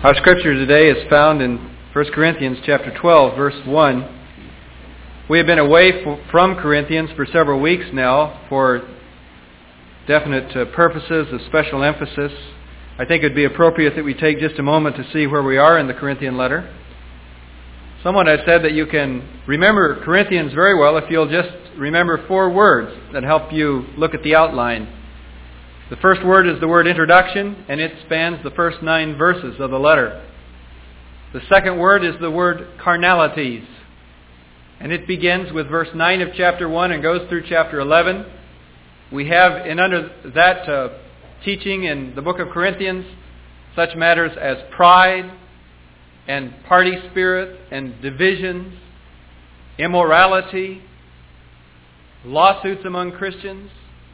Our scripture today is found in 1 Corinthians chapter 12, verse 1. We have been away from Corinthians for several weeks now for definite purposes of special emphasis. I think it would be appropriate that we take just a moment to see where we are in the Corinthian letter. Someone has said that you can remember Corinthians very well if you'll just remember 4 words that help you look at the outline. The first word is the word introduction, and it spans the first 9 verses of the letter. The second word is the word carnalities, and it begins with verse 9 of chapter 1 and goes through chapter 11. We have under that teaching in the book of Corinthians such matters as pride and party spirit and divisions, immorality, lawsuits among Christians,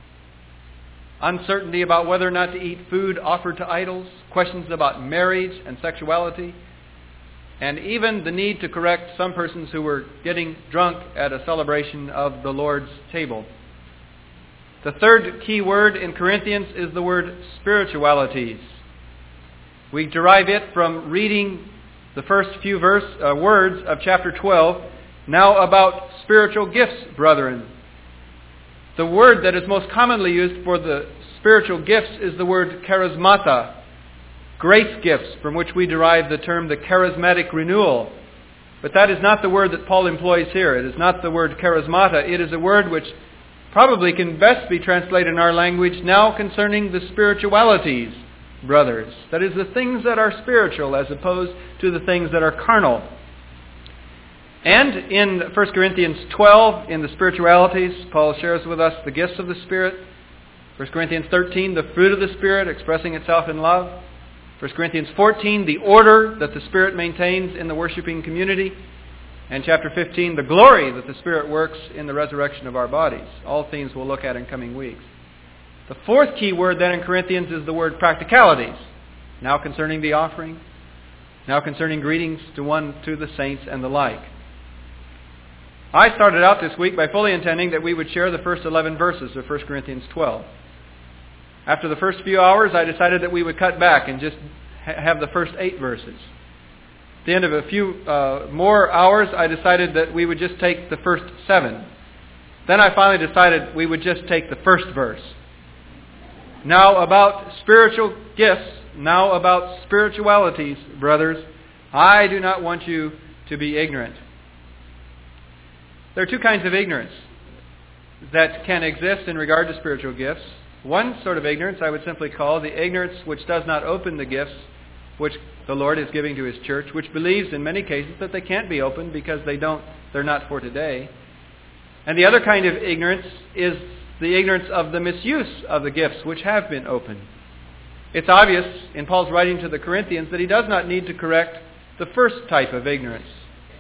uncertainty about whether or not to eat food offered to idols, questions about marriage and sexuality, and even the need to correct some persons who were getting drunk at a celebration of the Lord's table. The third key word in Corinthians is the word spiritualities. We derive it from reading the first few words of chapter 12, now about spiritual gifts, brethren. The word that is most commonly used for the spiritual gifts is the word charismata, grace gifts, from which we derive the term the charismatic renewal. But that is not the word that Paul employs here. It is not the word charismata. It is a word which probably can best be translated in our language now concerning the spiritualities, brothers. That is, the things that are spiritual as opposed to the things that are carnal. And in 1 Corinthians 12, in the spiritualities, Paul shares with us the gifts of the Spirit. 1 Corinthians 13, the fruit of the Spirit expressing itself in love. 1 Corinthians 14, the order that the Spirit maintains in the worshiping community. And chapter 15, the glory that the Spirit works in the resurrection of our bodies. All themes we'll look at in coming weeks. The fourth key word then in Corinthians is the word practicalities. Now concerning the offering. Now concerning greetings to the saints and the like. I started out this week by fully intending that we would share the first 11 verses of 1 Corinthians 12. After the first few hours, I decided that we would cut back and just have the first 8 verses. At the end of a few more hours, I decided that we would just take the first 7. Then I finally decided we would just take the first verse. Now about spiritual gifts, now about spiritualities, brothers, I do not want you to be ignorant. There are 2 kinds of ignorance that can exist in regard to spiritual gifts. One sort of ignorance I would simply call the ignorance which does not open the gifts which the Lord is giving to His church, which believes in many cases that they can't be opened because they're not for today. And the other kind of ignorance is the ignorance of the misuse of the gifts which have been opened. It's obvious in Paul's writing to the Corinthians that he does not need to correct the first type of ignorance.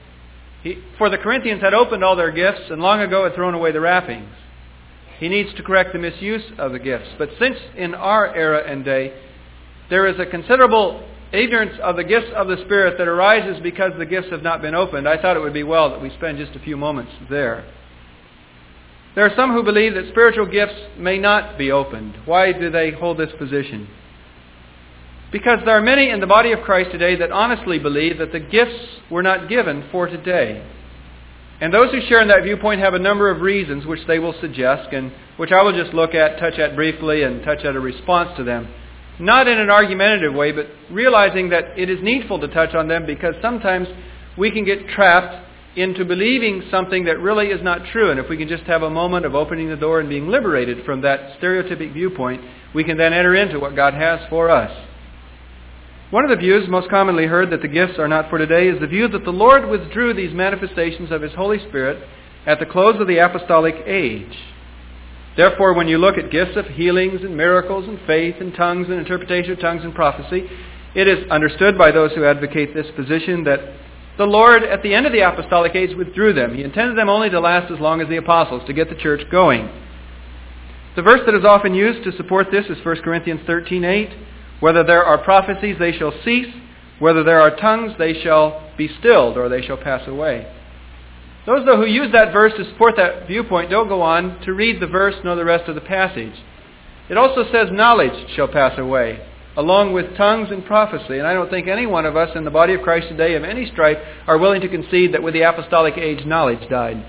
For the Corinthians had opened all their gifts and long ago had thrown away the wrappings. He needs to correct the misuse of the gifts. But since in our era and day, there is a considerable ignorance of the gifts of the Spirit that arises because the gifts have not been opened, I thought it would be well that we spend just a few moments there. There are some who believe that spiritual gifts may not be opened. Why do they hold this position? Because there are many in the body of Christ today that honestly believe that the gifts were not given for today. And those who share in that viewpoint have a number of reasons which they will suggest, and which I will just look at, touch at briefly, and touch at a response to them. Not in an argumentative way, but realizing that it is needful to touch on them because sometimes we can get trapped into believing something that really is not true. And if we can just have a moment of opening the door and being liberated from that stereotypic viewpoint, we can then enter into what God has for us. One of the views most commonly heard that the gifts are not for today is the view that the Lord withdrew these manifestations of His Holy Spirit at the close of the apostolic age. Therefore, when you look at gifts of healings and miracles and faith and tongues and interpretation of tongues and prophecy, it is understood by those who advocate this position that the Lord at the end of the apostolic age withdrew them. He intended them only to last as long as the apostles, to get the church going. The verse that is often used to support this is 1 Corinthians 13:8. Whether there are prophecies, they shall cease. Whether there are tongues, they shall be stilled, or they shall pass away. Those, though, who use that verse to support that viewpoint don't go on to read the verse nor the rest of the passage. It also says knowledge shall pass away. along with tongues and prophecy. And I don't think any one of us in the body of Christ today of any stripe are willing to concede that with the apostolic age, knowledge died.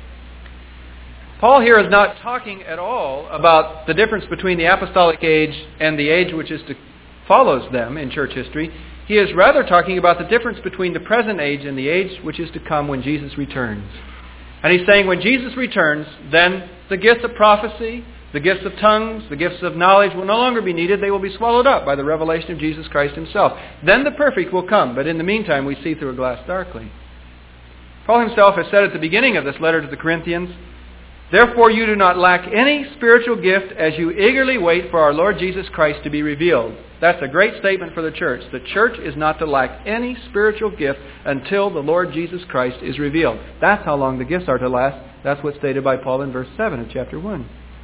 Paul here is not talking at all about the difference between the apostolic age and the age which follows them in church history. He is rather talking about the difference between the present age and the age which is to come when Jesus returns. And he's saying when Jesus returns, then the gifts of prophecy, the gifts of tongues, the gifts of knowledge will no longer be needed. They will be swallowed up by the revelation of Jesus Christ himself. Then the perfect will come, but in the meantime we see through a glass darkly. Paul himself has said at the beginning of this letter to the Corinthians, "Therefore you do not lack any spiritual gift as you eagerly wait for our Lord Jesus Christ to be revealed." That's a great statement for the church. The church is not to lack any spiritual gift until the Lord Jesus Christ is revealed. That's how long the gifts are to last. That's what's stated by Paul in verse 7 of chapter 1.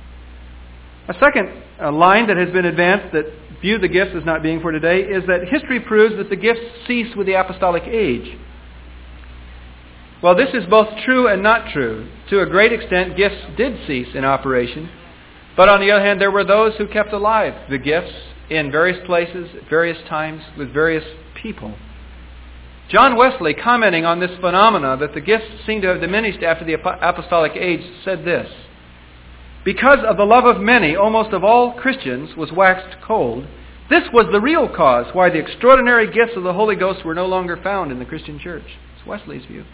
A second line that has been advanced that view the gifts as not being for today is that history proves that the gifts cease with the apostolic age. Well, this is both true and not true. To a great extent, gifts did cease in operation. But on the other hand, there were those who kept alive the gifts in various places, at various times, with various people. John Wesley, commenting on this phenomena that the gifts seem to have diminished after the apostolic age, said this: "Because of the love of many, almost of all Christians, was waxed cold, this was the real cause why the extraordinary gifts of the Holy Ghost were no longer found in the Christian church." It's Wesley's view.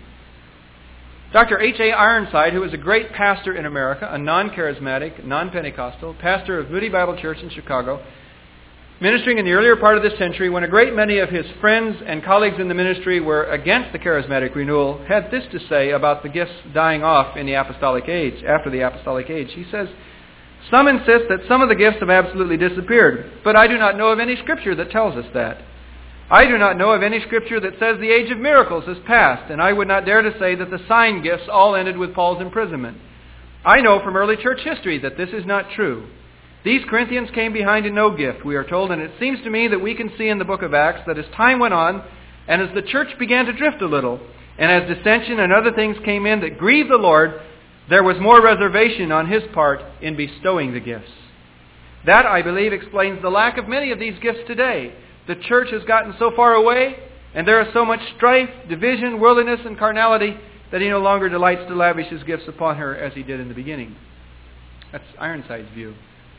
Dr. H.A. Ironside, who was a great pastor in America, a non-charismatic, non-Pentecostal, pastor of Moody Bible Church in Chicago, ministering in the earlier part of this century when a great many of his friends and colleagues in the ministry were against the charismatic renewal, had this to say about the gifts dying off in the apostolic age, after the apostolic age. He says, "Some insist that some of the gifts have absolutely disappeared, but I do not know of any scripture that tells us that. I do not know of any scripture that says the age of miracles is past, and I would not dare to say that the sign gifts all ended with Paul's imprisonment. I know from early church history that this is not true. These Corinthians came behind in no gift, we are told, and it seems to me that we can see in the book of Acts that as time went on, and as the church began to drift a little, and as dissension and other things came in that grieved the Lord, there was more reservation on his part in bestowing the gifts. That, I believe, explains the lack of many of these gifts today. The church has gotten so far away, and there is so much strife, division, worldliness, and carnality that he no longer delights to lavish his gifts upon her as he did in the beginning." That's Ironside's view.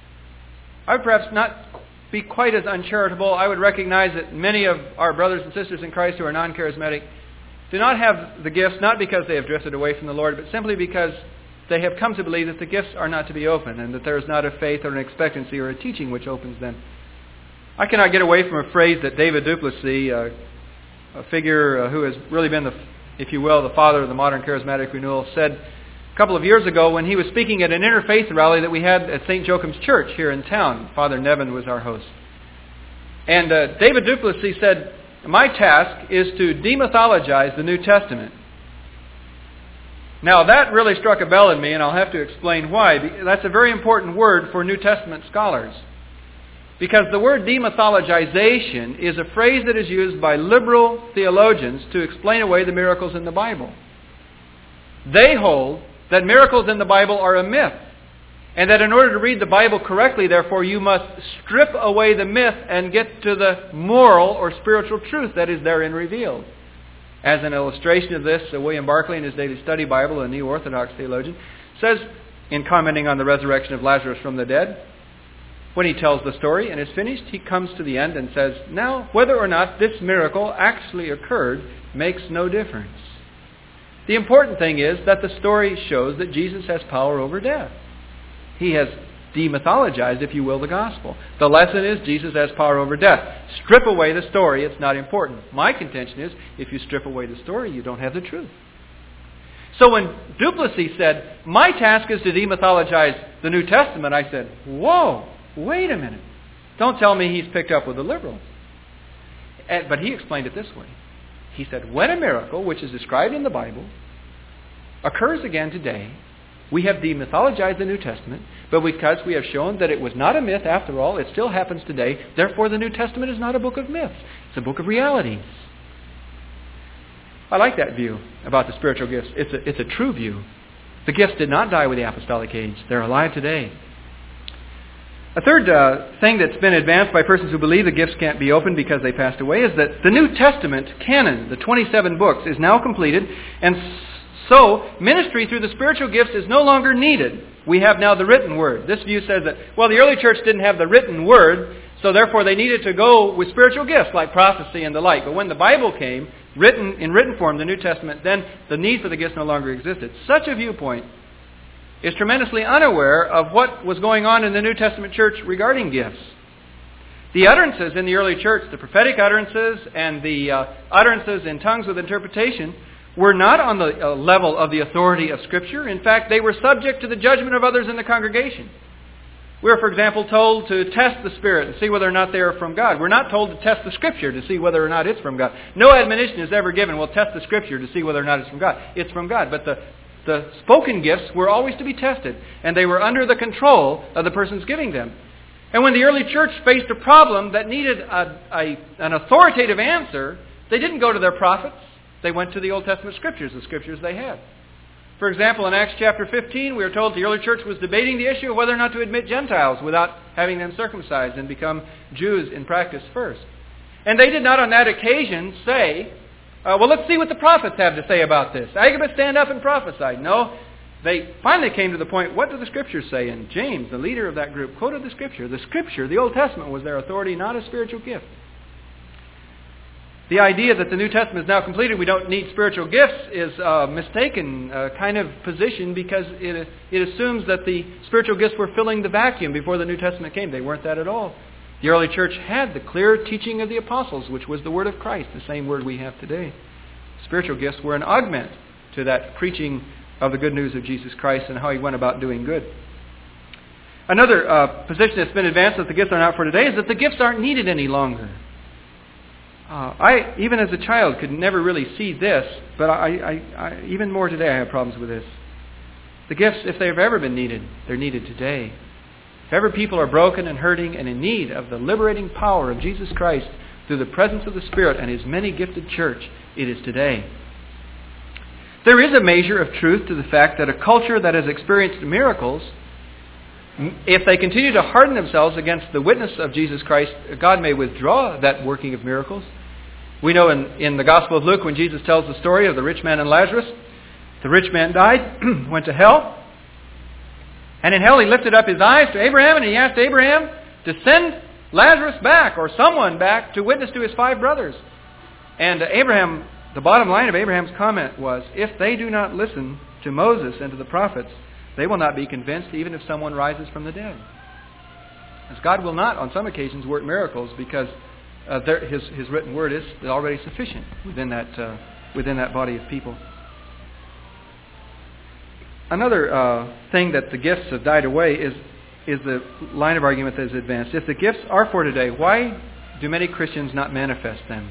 I would perhaps not be quite as uncharitable. I would recognize that many of our brothers and sisters in Christ who are non-charismatic do not have the gifts, not because they have drifted away from the Lord, but simply because they have come to believe that the gifts are not to be open, and that there is not a faith or an expectancy or a teaching which opens them. I cannot get away from a phrase that David Duplessis, a figure who has really been, if you will, the father of the modern charismatic renewal, said a couple of years ago when he was speaking at an interfaith rally that we had at St. Joachim's Church here in town. Father Nevin was our host. And David Duplessis said, "My task is to demythologize the New Testament." Now that really struck a bell in me, and I'll have to explain why. That's a very important word for New Testament scholars. Because the word demythologization is a phrase that is used by liberal theologians to explain away the miracles in the Bible. They hold that miracles in the Bible are a myth, and that in order to read the Bible correctly, therefore, you must strip away the myth and get to the moral or spiritual truth that is therein revealed. As an illustration of this, William Barclay in his Daily Study Bible, a New Orthodox theologian, says, in commenting on the resurrection of Lazarus from the dead, when he tells the story and is finished, he comes to the end and says, "Now, whether or not this miracle actually occurred makes no difference. The important thing is that the story shows that Jesus has power over death. He has demythologized, if you will, the gospel. The lesson is Jesus has power over death. Strip away the story, it's not important." My contention is, if you strip away the story, you don't have the truth. So when Duplessis said, "My task is to demythologize the New Testament," I said, "Whoa! Wait a minute. Don't tell me he's picked up with the liberals." But he explained it this way. He said, when a miracle, which is described in the Bible, occurs again today, we have demythologized the New Testament, but because we have shown that it was not a myth after all, it still happens today, therefore the New Testament is not a book of myths. It's a book of realities. I like that view about the spiritual gifts. It's a true view. The gifts did not die with the apostolic age. They're alive today. A third thing that's been advanced by persons who believe the gifts can't be opened because they passed away is that the New Testament canon, the 27 books, is now completed, and so ministry through the spiritual gifts is no longer needed. We have now the written word. This view says that, well, the early church didn't have the written word, so therefore they needed to go with spiritual gifts like prophecy and the like. But when the Bible came, in written form, the New Testament, then the need for the gifts no longer existed. Such a viewpoint is tremendously unaware of what was going on in the New Testament church regarding gifts. The utterances in the early church, the prophetic utterances and the utterances in tongues with interpretation, were not on the level of the authority of Scripture. In fact, they were subject to the judgment of others in the congregation. We're, for example, told to test the Spirit and see whether or not they are from God. We're not told to test the Scripture to see whether or not it's from God. No admonition is ever given, well, test the Scripture to see whether or not it's from God. It's from God. But the spoken gifts were always to be tested, and they were under the control of the persons giving them. And when the early church faced a problem that needed an authoritative answer, they didn't go to their prophets. They went to the Old Testament Scriptures, the Scriptures they had. For example, in Acts chapter 15, we are told the early church was debating the issue of whether or not to admit Gentiles without having them circumcised and become Jews in practice first. And they did not on that occasion say, well, let's see what the prophets have to say about this. Agabus, stand up and prophesy. No, they finally came to the point, what do the Scriptures say? And James, the leader of that group, quoted the Scripture. The Scripture, the Old Testament, was their authority, not a spiritual gift. The idea that the New Testament is now completed, we don't need spiritual gifts, is a mistaken kind of position because it assumes that the spiritual gifts were filling the vacuum before the New Testament came. They weren't that at all. The early church had the clear teaching of the apostles, which was the word of Christ, the same word we have today. Spiritual gifts were an augment to that preaching of the good news of Jesus Christ and how He went about doing good. Another position that's been advanced that the gifts are not for today is that the gifts aren't needed any longer. I, even as a child, could never really see this, but I even more today I have problems with this. The gifts, if they have ever been needed, they're needed today. If ever people are broken and hurting and in need of the liberating power of Jesus Christ through the presence of the Spirit and His many-gifted church, it is today. There is a measure of truth to the fact that a culture that has experienced miracles, if they continue to harden themselves against the witness of Jesus Christ, God may withdraw that working of miracles. We know in the Gospel of Luke, when Jesus tells the story of the rich man and Lazarus, the rich man died, went to hell, and in hell he lifted up his eyes to Abraham, and he asked Abraham to send Lazarus back, or someone back, to witness to his 5 brothers. And Abraham, the bottom line of Abraham's comment was, if they do not listen to Moses and to the prophets, they will not be convinced even if someone rises from the dead. As God will not, on some occasions, work miracles because His written word is already sufficient within that body of people. Another thing that the gifts have died away is the line of argument that is advanced. If the gifts are for today, why do many Christians not manifest them?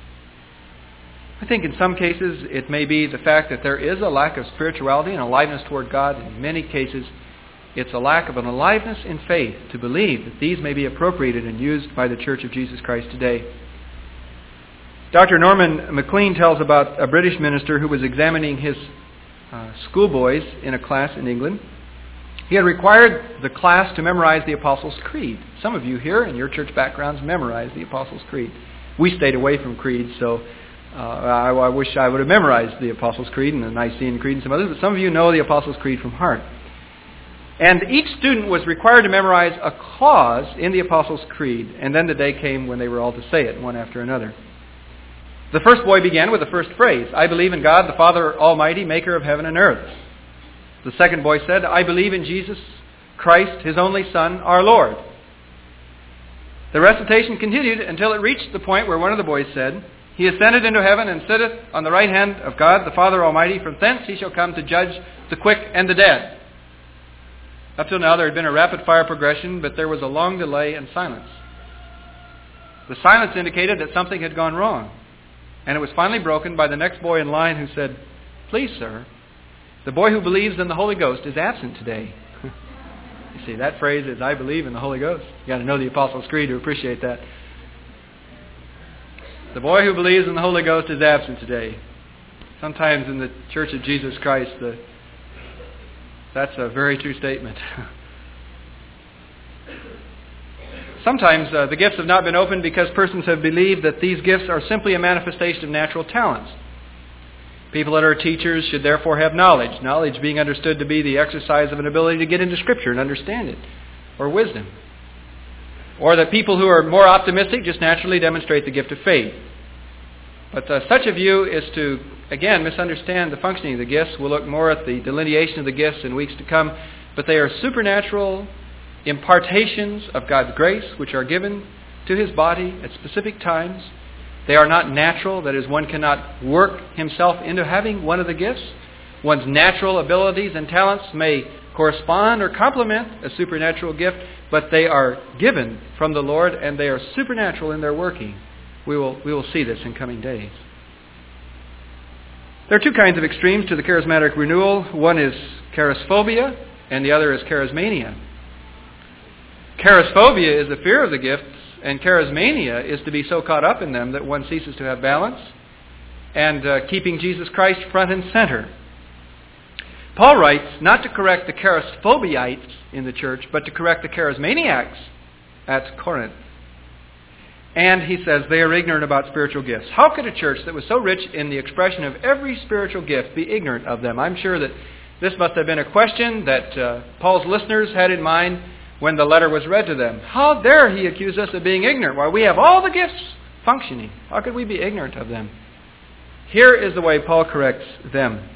I think in some cases it may be the fact that there is a lack of spirituality and aliveness toward God. In many cases it's a lack of an aliveness in faith to believe that these may be appropriated and used by the Church of Jesus Christ today. Dr. Norman MacLean tells about a British minister who was examining his schoolboys in a class in England. He had required the class to memorize the Apostles' Creed. Some of you here in your church backgrounds memorized the Apostles' Creed. We stayed away from creeds, so I wish I would have memorized the Apostles' Creed and the Nicene Creed and some others, but some of you know the Apostles' Creed from heart. And each student was required to memorize a clause in the Apostles' Creed, and then the day came when they were all to say it, one after another. The first boy began with the first phrase, I believe in God, the Father Almighty, maker of heaven and earth. The second boy said, I believe in Jesus Christ, His only Son, our Lord. The recitation continued until it reached the point where one of the boys said, He ascended into heaven and sitteth on the right hand of God, the Father Almighty. From thence He shall come to judge the quick and the dead. Up till now there had been a rapid-fire progression, but there was a long delay and silence. The silence indicated that something had gone wrong. And it was finally broken by the next boy in line who said, Please, sir, the boy who believes in the Holy Ghost is absent today. You see, that phrase is, I believe in the Holy Ghost. You've got to know the Apostles' Creed to appreciate that. The boy who believes in the Holy Ghost is absent today. Sometimes in the Church of Jesus Christ, that's a very true statement. sometimes the gifts have not been opened because persons have believed that these gifts are simply a manifestation of natural talents. People that are teachers should therefore have knowledge, knowledge being understood to be the exercise of an ability to get into Scripture and understand it, or wisdom. Or that people who are more optimistic just naturally demonstrate the gift of faith. But such a view is to, again, misunderstand the functioning of the gifts. We'll look more at the delineation of the gifts in weeks to come. But they are supernatural impartations of God's grace, which are given to His body at specific times. They are not natural. That is, one cannot work himself into having one of the gifts. One's natural abilities and talents may correspond or complement a supernatural gift, but they are given from the Lord, and they are supernatural in their working. We will see this in coming days. There are two kinds of extremes to the charismatic renewal. One is charisphobia, and the other is charismania. Charisphobia is the fear of the gifts, and charismania is to be so caught up in them that one ceases to have balance and keeping Jesus Christ front and center. Paul writes not to correct the charisphobeites in the church, but to correct the charismaniacs at Corinth. And he says they are ignorant about spiritual gifts. How could a church that was so rich in the expression of every spiritual gift be ignorant of them? I'm sure that this must have been a question that Paul's listeners had in mind when the letter was read to them. How dare he accuse us of being ignorant? Why, we have all the gifts functioning. How could we be ignorant of them? Here is the way Paul corrects them.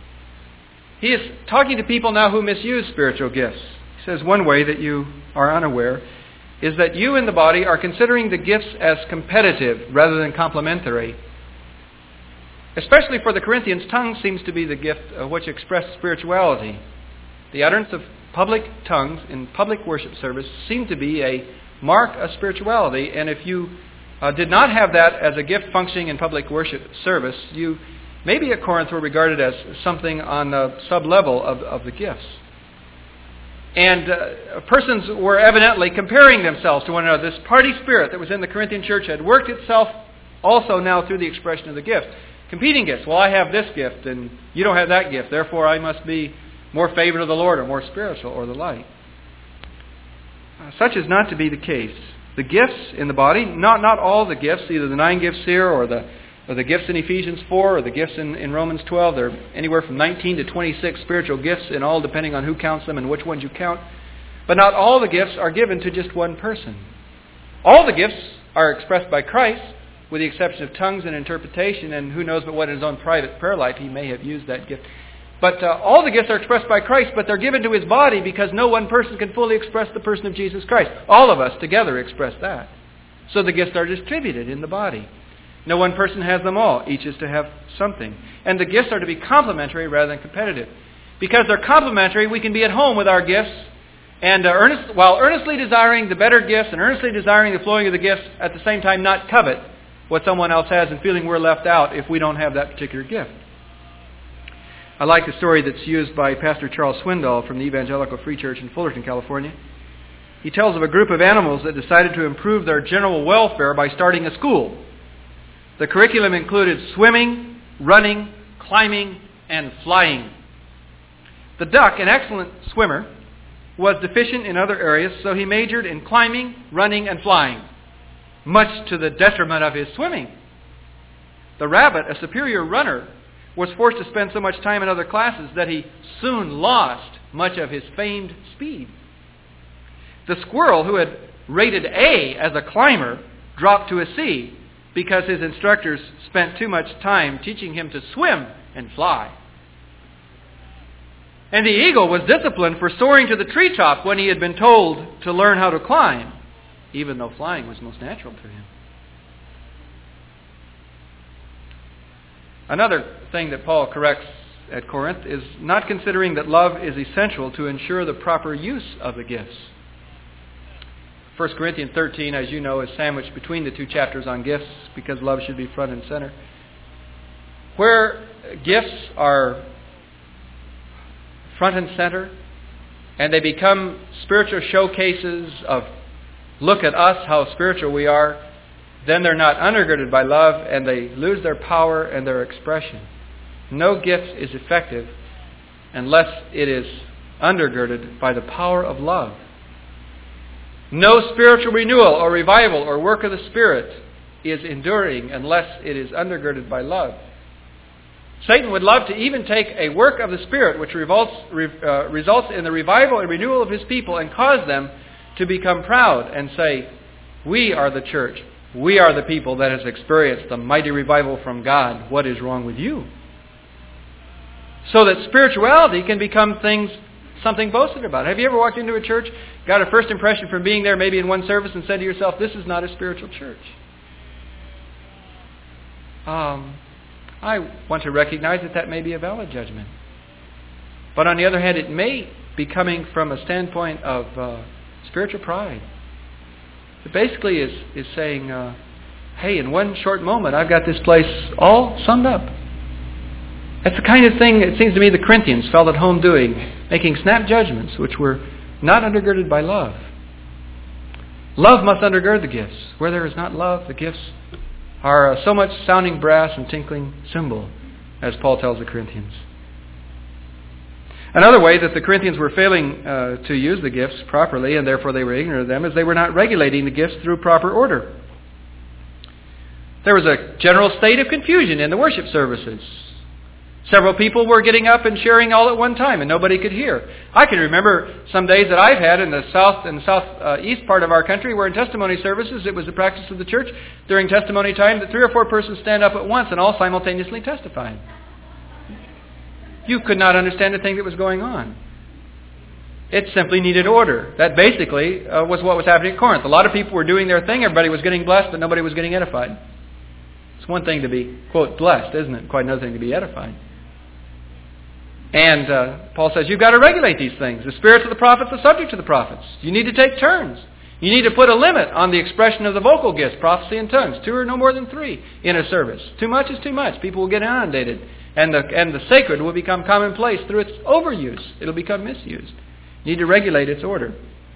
He is talking to people now who misuse spiritual gifts. He says one way that you are unaware is that you in the body are considering the gifts as competitive rather than complementary. Especially for the Corinthians, tongues seems to be the gift which expresses spirituality. The utterance of public tongues in public worship service seemed to be a mark of spirituality, and if you did not have that as a gift functioning in public worship service, you maybe at Corinth were regarded as something on the sub-level of the gifts. And persons were evidently comparing themselves to one another. This party spirit that was in the Corinthian church had worked itself also now through the expression of the gifts. Competing gifts. Well, I have this gift and you don't have that gift. Therefore, I must be more favored of the Lord or more spiritual or the like. Such is not to be the case. The gifts in the body, not all the gifts, either the 9 gifts here or the gifts in Ephesians 4 or the gifts in Romans 12. There are anywhere from 19 to 26 spiritual gifts in all, depending on who counts them and which ones you count. But not all the gifts are given to just one person. All the gifts are expressed by Christ, with the exception of tongues and interpretation, and who knows but what in his own private prayer life he may have used that gift. But all the gifts are expressed by Christ, but they're given to His body because no one person can fully express the person of Jesus Christ. All of us together express that. So the gifts are distributed in the body. No one person has them all. Each is to have something. And the gifts are to be complementary rather than competitive. Because they're complementary, we can be at home with our gifts, and while earnestly desiring the better gifts and earnestly desiring the flowing of the gifts, at the same time not covet what someone else has and feeling we're left out if we don't have that particular gift. I like the story that's used by Pastor Charles Swindoll from the Evangelical Free Church in Fullerton, California. He tells of a group of animals that decided to improve their general welfare by starting a school. The curriculum included swimming, running, climbing, and flying. The duck, an excellent swimmer, was deficient in other areas, so he majored in climbing, running, and flying, much to the detriment of his swimming. The rabbit, a superior runner, was forced to spend so much time in other classes that he soon lost much of his famed speed. The squirrel, who had rated A as a climber, dropped to a C because his instructors spent too much time teaching him to swim and fly. And the eagle was disciplined for soaring to the treetop when he had been told to learn how to climb, even though flying was most natural to him. Another thing that Paul corrects at Corinth is not considering that love is essential to ensure the proper use of the gifts. 1 Corinthians 13, as you know, is sandwiched between the two chapters on gifts because love should be front and center. Where gifts are front and center and they become spiritual showcases of look at us, how spiritual we are, then they're not undergirded by love and they lose their power and their expression. No gift is effective unless it is undergirded by the power of love. No spiritual renewal or revival or work of the Spirit is enduring unless it is undergirded by love. Satan would love to even take a work of the Spirit which results in the revival and renewal of his people and cause them to become proud and say, we are the church. We are the people that has experienced the mighty revival from God. What is wrong with you? So that spirituality can become something boasted about. Have you ever walked into a church, got a first impression from being there maybe in one service and said to yourself, this is not a spiritual church? I want to recognize that may be a valid judgment. But on the other hand, it may be coming from a standpoint of spiritual pride. It basically is saying, hey, in one short moment, I've got this place all summed up. That's the kind of thing, it seems to me, the Corinthians felt at home doing, making snap judgments which were not undergirded by love. Love must undergird the gifts. Where there is not love, the gifts are so much sounding brass and tinkling cymbal, as Paul tells the Corinthians. Another way that the Corinthians were failing to use the gifts properly, and therefore they were ignorant of them, is they were not regulating the gifts through proper order. There was a general state of confusion in the worship services. Several people were getting up and sharing all at one time, and nobody could hear. I can remember some days that I've had in the southeast part of our country, where in testimony services it was the practice of the church during testimony time that 3 or 4 persons stand up at once and all simultaneously testify. You could not understand the thing that was going on. It simply needed order. That basically was what was happening at Corinth. A lot of people were doing their thing. Everybody was getting blessed, but nobody was getting edified. It's one thing to be, quote, blessed, isn't it? Quite another thing to be edified. And Paul says, you've got to regulate these things. The spirits of the prophets are subject to the prophets. You need to take turns. You need to put a limit on the expression of the vocal gifts, prophecy and tongues. 2 or no more than 3 in a service. Too much is too much. People will get inundated. And the sacred will become commonplace through its overuse. It'll become misused. You need to regulate its order.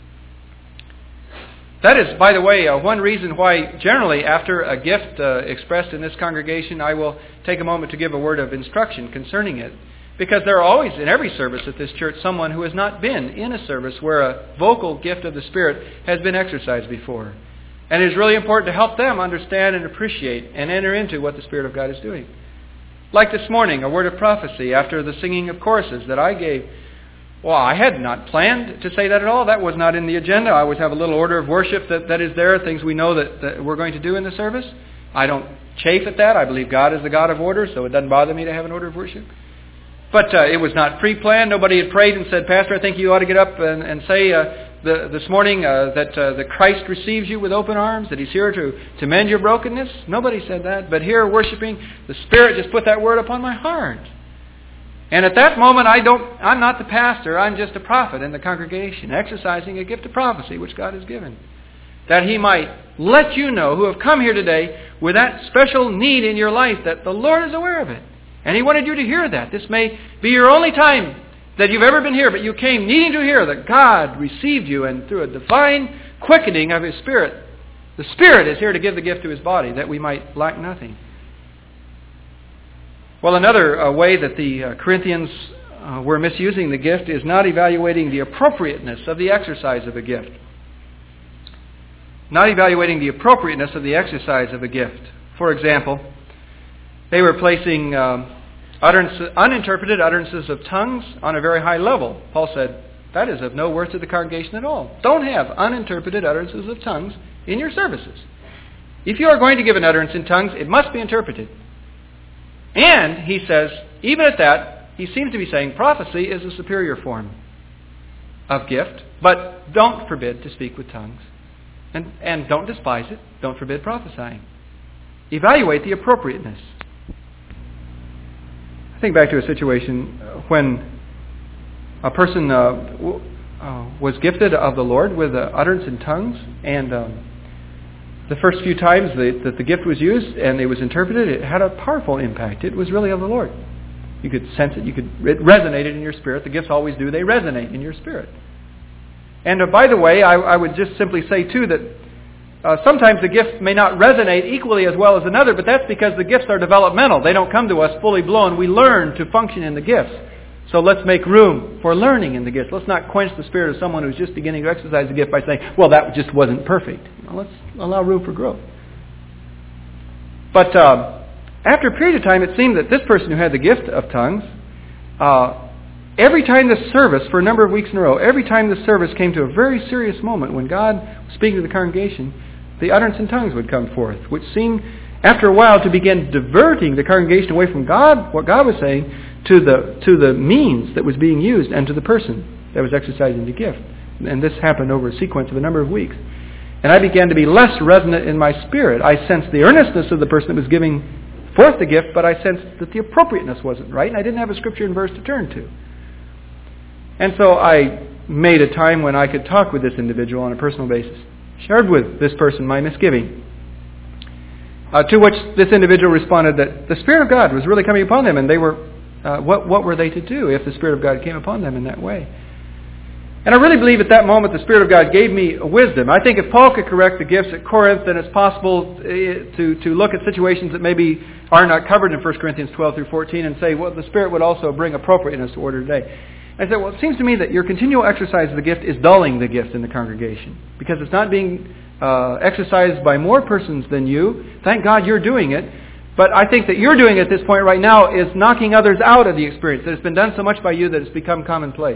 That is, by the way, one reason why generally after a gift expressed in this congregation, I will take a moment to give a word of instruction concerning it. Because there are always, in every service at this church, someone who has not been in a service where a vocal gift of the Spirit has been exercised before. And it is really important to help them understand and appreciate and enter into what the Spirit of God is doing. Like this morning, a word of prophecy after the singing of choruses that I gave. Well, I had not planned to say that at all. That was not in the agenda. I always have a little order of worship that is there, things we know that we're going to do in the service. I don't chafe at that. I believe God is the God of order, so it doesn't bother me to have an order of worship. But it was not pre-planned. Nobody had prayed and said, Pastor, I think you ought to get up and say this morning that Christ receives you with open arms, that He's here to mend your brokenness. Nobody said that. But here, worshiping, the Spirit just put that word upon my heart. And at that moment, I'm not the pastor. I'm just a prophet in the congregation, exercising a gift of prophecy which God has given. That He might let you know who have come here today with that special need in your life, that the Lord is aware of it. And He wanted you to hear that. This may be your only time that you've ever been here, but you came needing to hear that God received you, and through a divine quickening of His Spirit, the Spirit is here to give the gift to His body, that we might lack nothing. Well, another way that the Corinthians were misusing the gift is not evaluating the appropriateness of the exercise of a gift. Not evaluating the appropriateness of the exercise of a gift. For example, they were placing uninterpreted utterances of tongues on a very high level. Paul said, that is of no worth to the congregation at all. Don't have uninterpreted utterances of tongues in your services. If you are going to give an utterance in tongues, it must be interpreted. And, he says, even at that, he seems to be saying prophecy is a superior form of gift, but don't forbid to speak with tongues. And don't despise it. Don't forbid prophesying. Evaluate the appropriateness. Think back to a situation when a person was gifted of the Lord with utterance in tongues, and the first few times that the gift was used and it was interpreted, it had a powerful impact. It was really of the Lord. You could sense it. It resonated in your spirit. The gifts always do. They resonate in your spirit. And by the way, I would just simply say too that sometimes the gifts may not resonate equally as well as another, but that's because the gifts are developmental. They don't come to us fully blown. We learn to function in the gifts. So let's make room for learning in the gift. Let's not quench the spirit of someone who's just beginning to exercise the gift by saying, well, that just wasn't perfect. Let's allow room for growth. But after a period of time, it seemed that this person who had the gift of tongues, every time the service, for a number of weeks in a row, every time the service came to a very serious moment when God was speaking to the congregation, the utterance in tongues would come forth, which seemed, after a while, to begin diverting the congregation away from God, what God was saying, to the means that was being used and to the person that was exercising the gift. And this happened over a sequence of a number of weeks. And I began to be less resonant in my spirit. I sensed the earnestness of the person that was giving forth the gift, but I sensed that the appropriateness wasn't right, and I didn't have a scripture and verse to turn to. And so I made a time when I could talk with this individual on a personal basis. Shared with this person my misgiving. To which this individual responded that the Spirit of God was really coming upon them, and they were, what were they to do if the Spirit of God came upon them in that way? And I really believe at that moment the Spirit of God gave me wisdom. I think if Paul could correct the gifts at Corinth, then it's possible to look at situations that maybe are not covered in 1 Corinthians 12 through 14 and say, well, the Spirit would also bring appropriateness to order today. I said, well, it seems to me that your continual exercise of the gift is dulling the gift in the congregation because it's not being exercised by more persons than you. Thank God you're doing it. But I think that you're doing it at this point right now is knocking others out of the experience. That it's been done so much by you that it's become commonplace.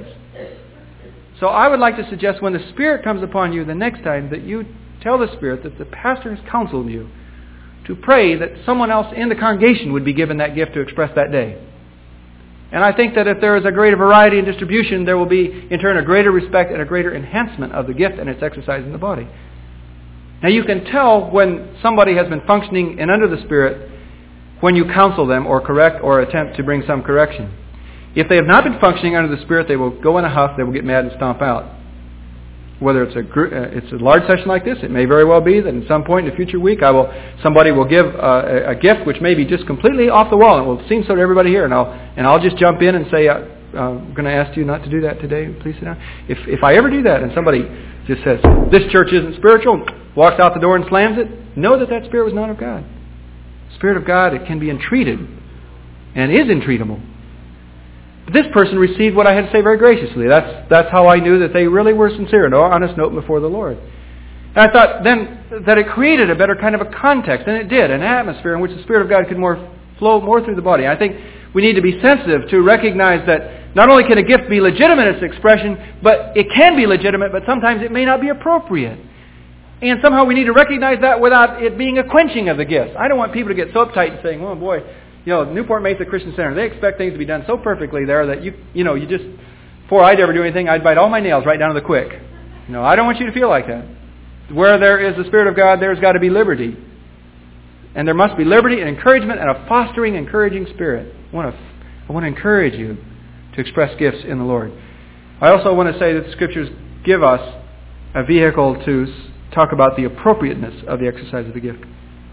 So I would like to suggest when the Spirit comes upon you the next time that you tell the Spirit that the pastor has counseled you to pray that someone else in the congregation would be given that gift to express that day. And I think that if there is a greater variety in distribution, there will be in turn a greater respect and a greater enhancement of the gift and its exercise in the body. Now you can tell when somebody has been functioning and under the Spirit when you counsel them or correct or attempt to bring some correction. If they have not been functioning under the Spirit, they will go in a huff, they will get mad and stomp out. Whether it's a large session like this, it may very well be that at some point in the future week, somebody will give a gift which may be just completely off the wall, and it will seem so to everybody here, and I'll just jump in and say, I'm going to ask you not to do that today. Please sit down. If I ever do that, and somebody just says, this church isn't spiritual, walks out the door and slams it, know that spirit was not of God. The Spirit of God, it can be entreated, and is entreatable. This person received what I had to say very graciously. That's how I knew that they really were sincere and honest note before the Lord. And I thought then that it created a better kind of a context, and it did, an atmosphere in which the Spirit of God could flow more through the body. I think we need to be sensitive to recognize that not only can a gift be legitimate in its expression, but it can be legitimate, but sometimes it may not be appropriate. And somehow we need to recognize that without it being a quenching of the gifts. I don't want people to get so uptight and saying, oh boy, Newport Mesa Christian Center, they expect things to be done so perfectly there that you just, before I'd ever do anything, I'd bite all my nails right down to the quick. I don't want you to feel like that. Where there is the Spirit of God, there's got to be liberty. And there must be liberty and encouragement and a fostering, encouraging spirit. I want to encourage you to express gifts in the Lord. I also want to say that the Scriptures give us a vehicle to talk about the appropriateness of the exercise of the gift.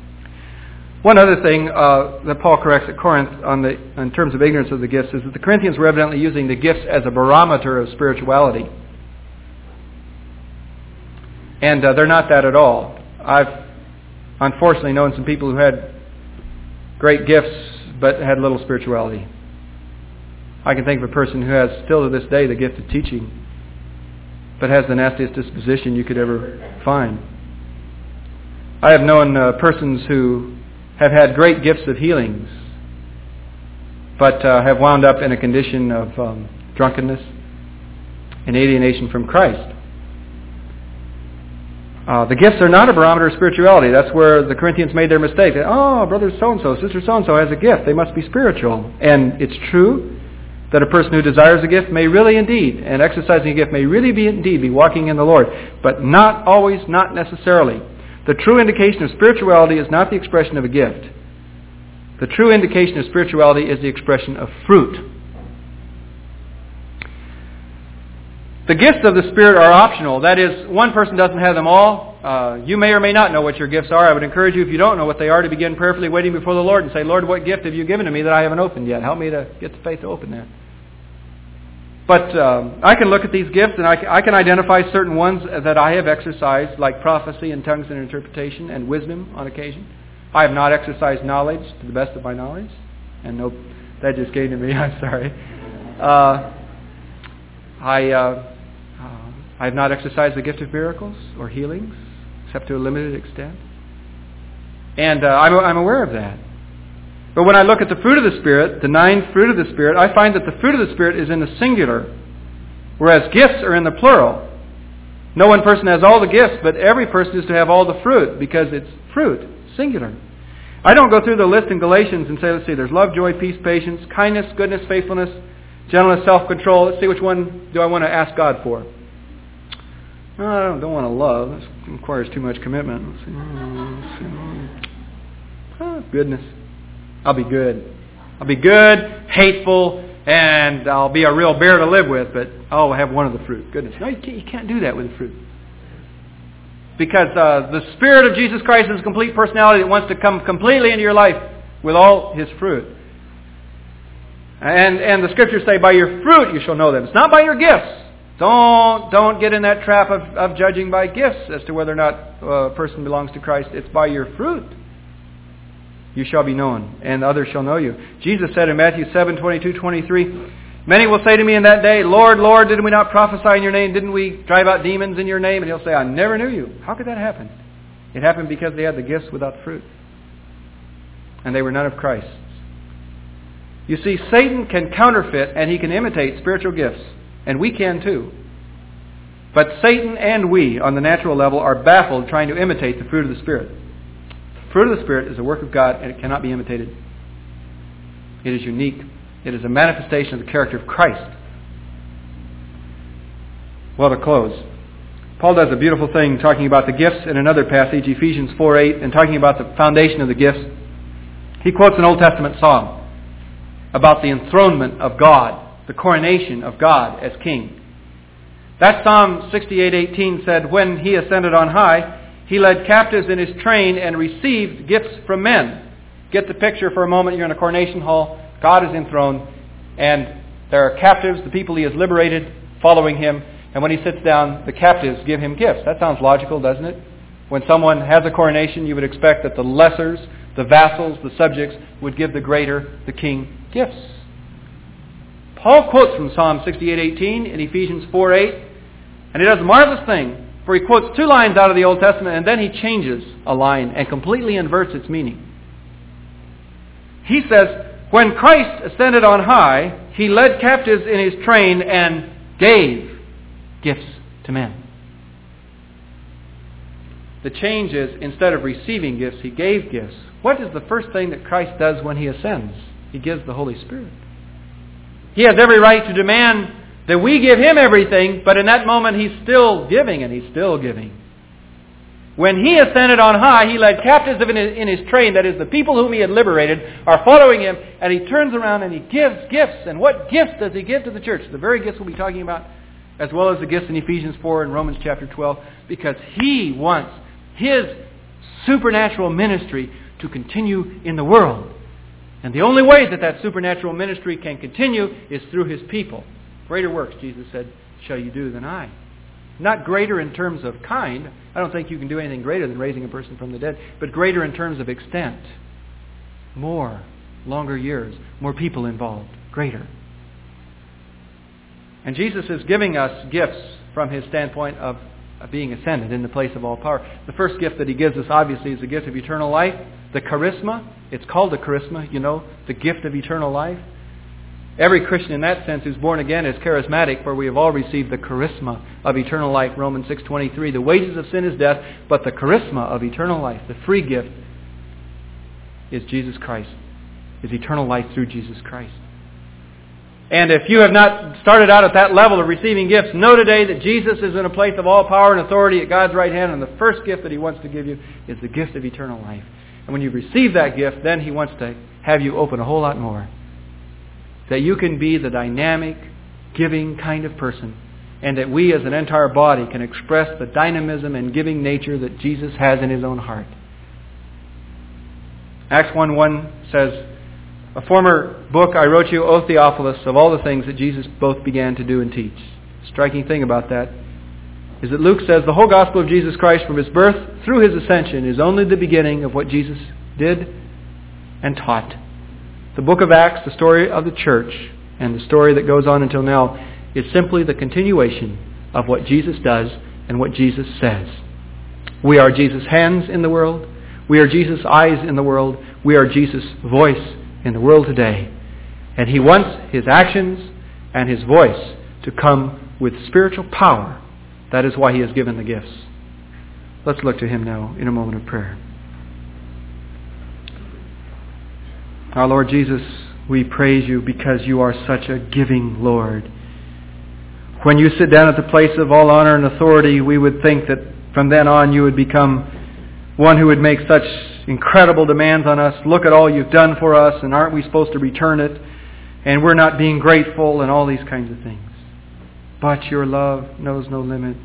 One other thing that Paul corrects at Corinth in terms of ignorance of the gifts is that the Corinthians were evidently using the gifts as a barometer of spirituality. And they're not that at all. I've unfortunately known some people who had great gifts but had little spirituality. I can think of a person who has still to this day the gift of teaching but has the nastiest disposition you could ever find. I have known persons who have had great gifts of healings, but have wound up in a condition of drunkenness and alienation from Christ. The gifts are not a barometer of spirituality. That's where the Corinthians made their mistake. Brother so-and-so, sister so-and-so has a gift. They must be spiritual. And it's true that a person who desires a gift may really indeed, and exercising a gift may really be walking in the Lord, but not always, not necessarily. The true indication of spirituality is not the expression of a gift. The true indication of spirituality is the expression of fruit. The gifts of the Spirit are optional. That is, one person doesn't have them all. You may or may not know what your gifts are. I would encourage you, if you don't know what they are, to begin prayerfully waiting before the Lord and say, Lord, what gift have you given to me that I haven't opened yet? Help me to get the faith to open that. But I can look at these gifts and I can identify certain ones that I have exercised, like prophecy and tongues and interpretation and wisdom on occasion. I have not exercised knowledge to the best of my knowledge. And no, that just came to me, I'm sorry. I have not exercised the gift of miracles or healings, except to a limited extent. And I'm aware of that. But when I look at the fruit of the Spirit, the 9 fruit of the Spirit, I find that the fruit of the Spirit is in the singular, whereas gifts are in the plural. No one person has all the gifts, but every person is to have all the fruit, because it's fruit, singular. I don't go through the list in Galatians and say, let's see, there's love, joy, peace, patience, kindness, goodness, faithfulness, gentleness, self-control. Let's see, which one do I want to ask God for? No, I don't want to love. That requires too much commitment. Let's see. Goodness. I'll be good. I'll be good, hateful, and I'll be a real bear to live with, but I have one of the fruit. Goodness. No, you can't do that with the fruit. Because the Spirit of Jesus Christ is a complete personality that wants to come completely into your life with all His fruit. And the Scriptures say, by your fruit you shall know them. It's not by your gifts. Don't get in that trap of judging by gifts as to whether or not a person belongs to Christ. It's by your fruit you shall be known, and others shall know you. Jesus said in Matthew 7:22-23, many will say to me in that day, Lord, Lord, didn't we not prophesy in your name? Didn't we drive out demons in your name? And He'll say, I never knew you. How could that happen? It happened because they had the gifts without fruit. And they were none of Christ's. You see, Satan can counterfeit and he can imitate spiritual gifts. And we can too. But Satan and we, on the natural level, are baffled trying to imitate the fruit of the Spirit. The fruit of the Spirit is a work of God, and it cannot be imitated. It is unique. It is a manifestation of the character of Christ. Well, to close, Paul does a beautiful thing talking about the gifts in another passage, Ephesians 4:8, and talking about the foundation of the gifts. He quotes an Old Testament psalm about the enthronement of God, the coronation of God as King. That Psalm 68:18 said, when He ascended on high, He led captives in His train and received gifts from men. Get the picture for a moment. You're in a coronation hall. God is enthroned. And there are captives, the people He has liberated, following Him. And when He sits down, the captives give Him gifts. That sounds logical, doesn't it? When someone has a coronation, you would expect that the lessers, the vassals, the subjects, would give the greater, the king, gifts. Paul quotes from Psalm 68:18 in Ephesians 4:8. And he does a marvelous thing, for he quotes 2 lines out of the Old Testament, and then he changes a line and completely inverts its meaning. He says, when Christ ascended on high, He led captives in His train and gave gifts to men. The change is, instead of receiving gifts, He gave gifts. What is the first thing that Christ does when He ascends? He gives the Holy Spirit. He has every right to demand that we give Him everything, but in that moment He's still giving, and He's still giving. When He ascended on high, He led captives in His train, that is, the people whom He had liberated, are following Him, and He turns around and He gives gifts. And what gifts does He give to the church? The very gifts we'll be talking about, as well as the gifts in Ephesians 4 and Romans chapter 12, because He wants His supernatural ministry to continue in the world. And the only way that that supernatural ministry can continue is through His people. Greater works, Jesus said, shall you do than I. Not greater in terms of kind. I don't think you can do anything greater than raising a person from the dead. But greater in terms of extent. More. Longer years. More people involved. Greater. And Jesus is giving us gifts from His standpoint of being ascended in the place of all power. The first gift that He gives us, obviously, is the gift of eternal life. The charisma. It's called the charisma, the gift of eternal life. Every Christian in that sense who's born again is charismatic, for we have all received the charisma of eternal life. Romans 6:23. The wages of sin is death, but the charisma of eternal life, the free gift, is Jesus Christ. Is eternal life through Jesus Christ. And if you have not started out at that level of receiving gifts, know today that Jesus is in a place of all power and authority at God's right hand, and the first gift that He wants to give you is the gift of eternal life. And when you've received that gift, then He wants to have you open a whole lot more. That you can be the dynamic, giving kind of person. And that we as an entire body can express the dynamism and giving nature that Jesus has in His own heart. Acts 1:1 says, a former book I wrote you, O Theophilus, of all the things that Jesus both began to do and teach. The striking thing about that is that Luke says the whole gospel of Jesus Christ from His birth through His ascension is only the beginning of what Jesus did and taught. The book of Acts, the story of the church, And the story that goes on until now is simply the continuation of what Jesus does and what Jesus says. We are Jesus' hands in the world. We are Jesus' eyes in the world. We are Jesus' voice in the world today. And He wants His actions and His voice to come with spiritual power. That is why He has given the gifts. Let's look to Him now in a moment of prayer. Our Lord Jesus, we praise You because You are such a giving Lord. When You sit down at the place of all honor and authority, we would think that from then on You would become one who would make such incredible demands on us. Look at all You've done for us, and aren't we supposed to return it? And we're not being grateful, and all these kinds of things. But Your love knows no limit.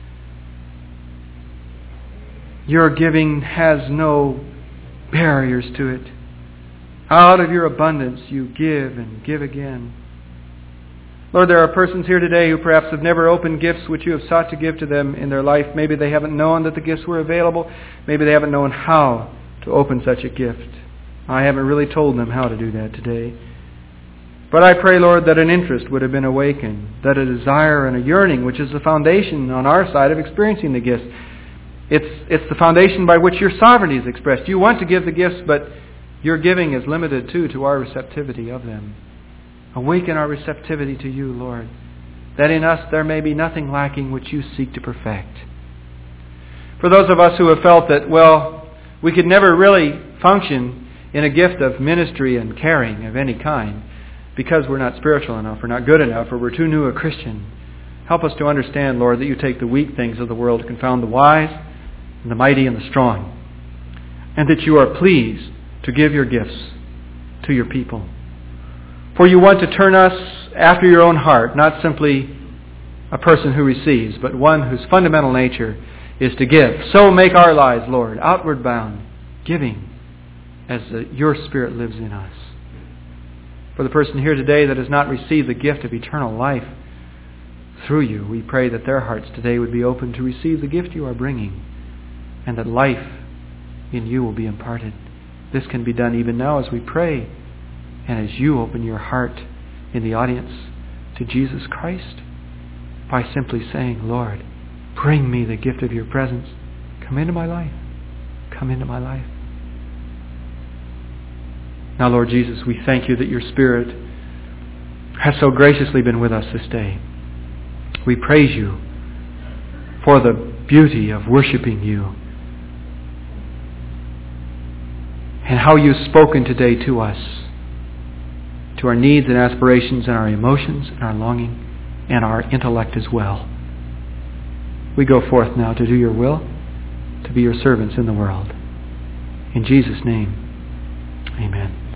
Your giving has no barriers to it. Out of Your abundance You give and give again. Lord, there are persons here today who perhaps have never opened gifts which You have sought to give to them in their life. Maybe they haven't known that the gifts were available. Maybe they haven't known how to open such a gift. I haven't really told them how to do that today. But I pray, Lord, that an interest would have been awakened, that a desire and a yearning, which is the foundation on our side of experiencing the gifts. It's the foundation by which Your sovereignty is expressed. You want to give the gifts, but Your giving is limited to our receptivity of them. Awaken our receptivity to You, Lord, that in us there may be nothing lacking which You seek to perfect. For those of us who have felt that, we could never really function in a gift of ministry and caring of any kind because we're not spiritual enough, or not good enough, or we're too new a Christian, help us to understand, Lord, that You take the weak things of the world to confound the wise, and the mighty and the strong, and that You are pleased to give Your gifts to Your people. For You want to turn us after Your own heart, not simply a person who receives, but one whose fundamental nature is to give. So make our lives, Lord, outward bound, giving as Your Spirit lives in us. For the person here today that has not received the gift of eternal life through You, we pray that their hearts today would be open to receive the gift You are bringing, and that life in You will be imparted. This can be done even now as we pray, and as You open your heart in the audience to Jesus Christ by simply saying, Lord, bring me the gift of Your presence. Come into my life. Come into my life. Now, Lord Jesus, we thank You that Your Spirit has so graciously been with us this day. We praise You for the beauty of worshiping You and how You've spoken today to us, to our needs and aspirations and our emotions and our longing and our intellect as well. We go forth now to do Your will, to be Your servants in the world. In Jesus' name, amen.